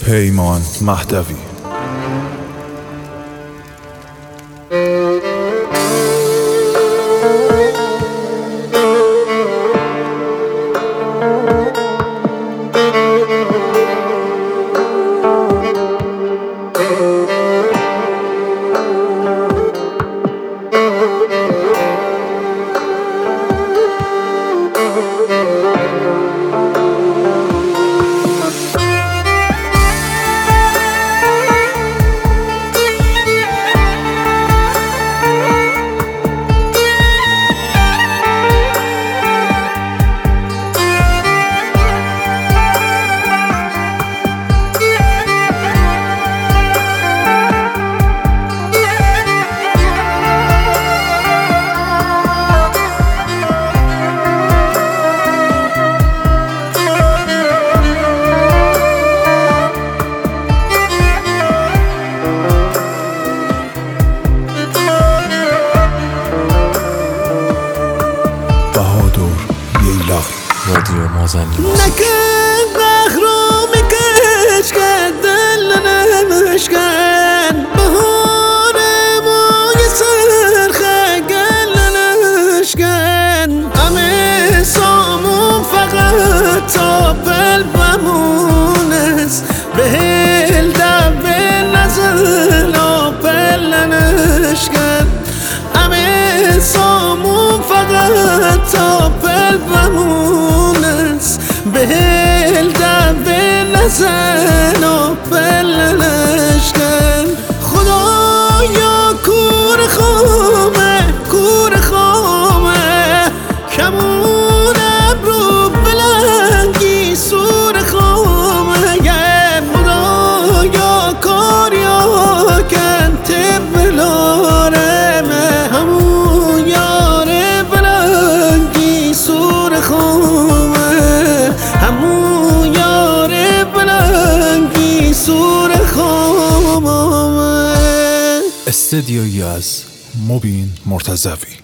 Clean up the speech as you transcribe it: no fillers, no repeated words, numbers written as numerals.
پیمان مهدوی. رادیو مازندران. نکن قهرو میکش کن دل نمشکن بهار مای سرخه گل نشکن همه سامون فقط تا بل بمونست بهل دبل نزل و بل نشکن همه سامون فقط تا بل بمونست بهل دبل نزل و بل نشکن خدایا کور خامه کمون ابرو بلنگی سور خامه خدایا کاریا کن تبلارمه همون یار بلنگی سور خامه همون یار بلنگی سور خامه. استدیویی از مبین مرتضوی.